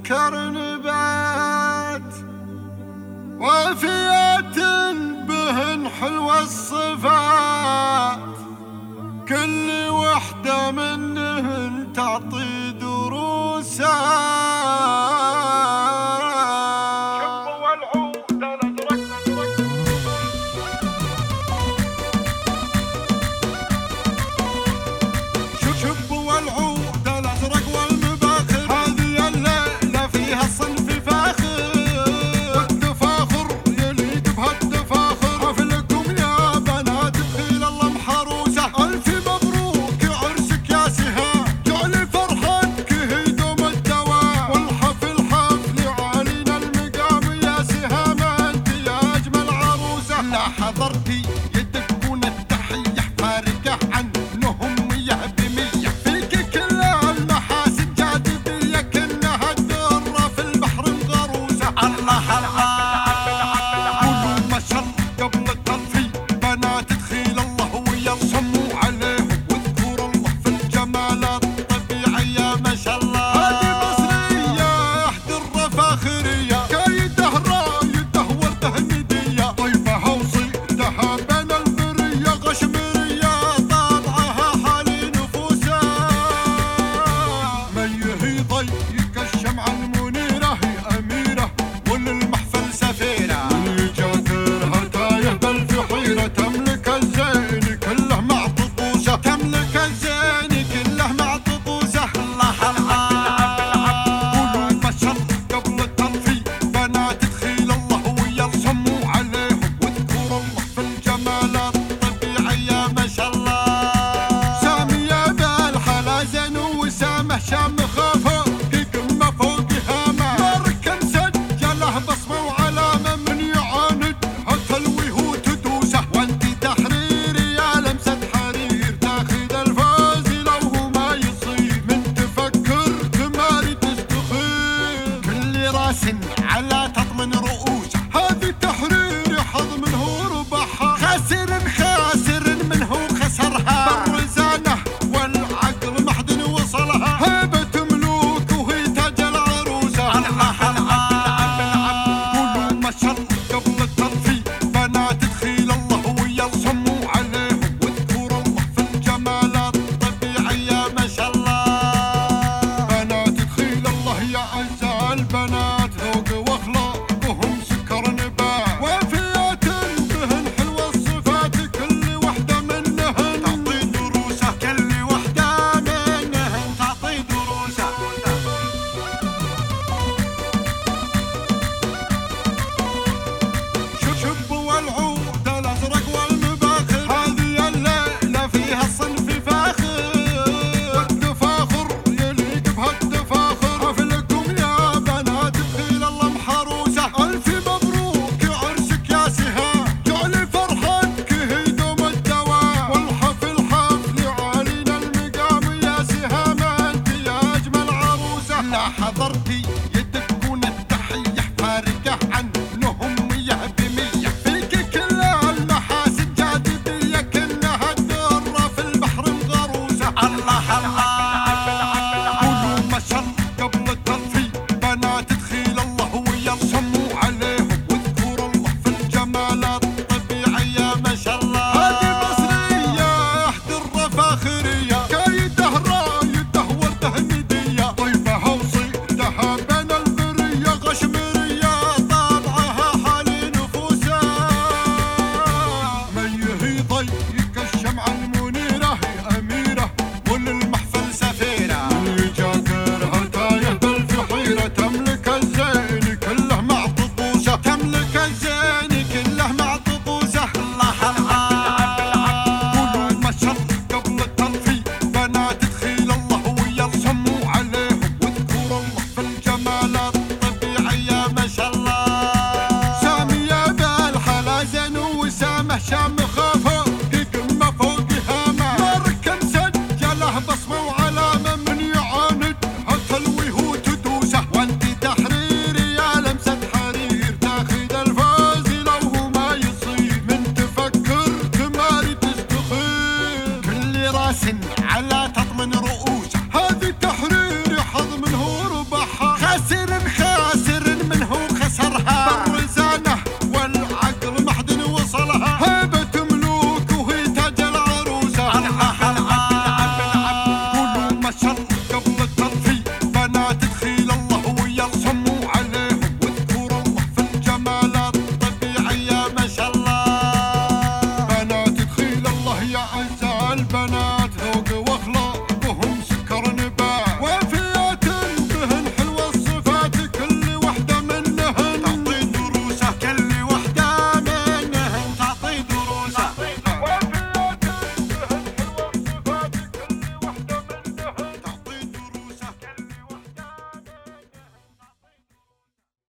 سكر نبات وافيات بهن حلوة الصفات، كل وحدة منهن تعطي دروسات. حضرتي يدقون التحية فارقة عنهم مية بمية، فيك كل المحاسن جاذبية كأنها الدرة في البحر مغروسة. الله الله قولوا ما شاء الله قبل التطفي، بنات تخيل الله ويرسموا عليهم واذكروا الله في الجمالات الطبيعية. ما شاء الله هذه مصرية احدى الرفاخرية، كايده رايده ورده ندية، طيفها وصيدها بين البرية غشمرية، طابعها حالي نفوسها. ميه ضيق الشمعة المنيرة هي أميرة وللمحفل سفيرة، جاثرها تايه بالفحيرة، تملك الزين كله مع طقوسه، تملك الزين كله مع طقوسه. الله الله قولوا ما شاء الله قبل التطفي، بنات تخيل الله ويرسموا عليهم واذكروا الله في الجمالات الطبيعية. ما شاء الله سامية بالحلازن وسامه شامخ فوق قمة فوق هامة، مركن سجله بصمة وعلامة من يعاندها تلويه وتدوسه، وانت تحريري يا لمسة حرير تاخذ الفوز لو هو ما يصيب، من تفكر تماري تستخير، كل راس على تضمن رؤوسه، هذه تحرير حظ منه ربحها، خاسر خاسر منه خسرها، بالرزانة والعقل محضن وصلها، هيبة ملوك وهي تاج العروسة. الله قولوا ما شاء الله قبل التطفي، بنات تخيل الله ويرسموا عليهم واذكروا الله في الجمالات الطبيعية. ما شاء الله بنات تخيل الله يا أعزاء البنات، ذوق واخلاقهم سكر نبات، وافيات بهن حلوة الصفات، كل وحدة منهن تعطي دروسه، كل وحدة منهن تعطي دروسه. شب والعود الازرق والمباخر، هذه الليلة فيها الصنف فاخر، والتفاخر يليق بهالتفاخر، حفلكم يا بنات تخيل الله محروسة، الف مبروك عرسك يا سهام، جعل فرحتك هي دوم الدوام، والحفل حفل علينا المقام يا سهام، انت يا اجمل عروسة. لا حضرتي يدقون التحية فارقة عنهم مية بمية، فيك كل المحاسن جاذبية كأنها الدرة في البحر مغروسة. الله الله قولوا ما شاء الله قبل التطفي، بنات تخيل الله ويرسموا عليهم واذكروا الله في الجمالات الطبيعية. ما شاء الله هذه مصرية احدى الرفاخرية، كايده رايده ورده ندية، طيفها وصيدها بين البرية غشمرية، طابعها حالي نفوسها. ميه ضيق الشمعة المنيرة هي أميرة وللمحفل سفيرة، جاثرها تايه بالفحيرة، تملك الزين كله مع طقوسه، تملك الزين كله مع طقوسه. الله قولوا ما شاء الله قبل التطفي، بنات تخيل الله ويرسموا عليهم واذكروا الله في الجمالات الطبيعية. ما شاء الله سامية بالحلازن وسامه شامخ فوق قمة فوق هامة، مركن سجله بصمة وعلامة من يعاندها تلويه وتدوسه، وانت تحريري يا لمسة حرير تاخذ الفوز لو هو ما يصيب، من تفكر تماري تستخير، كل راس على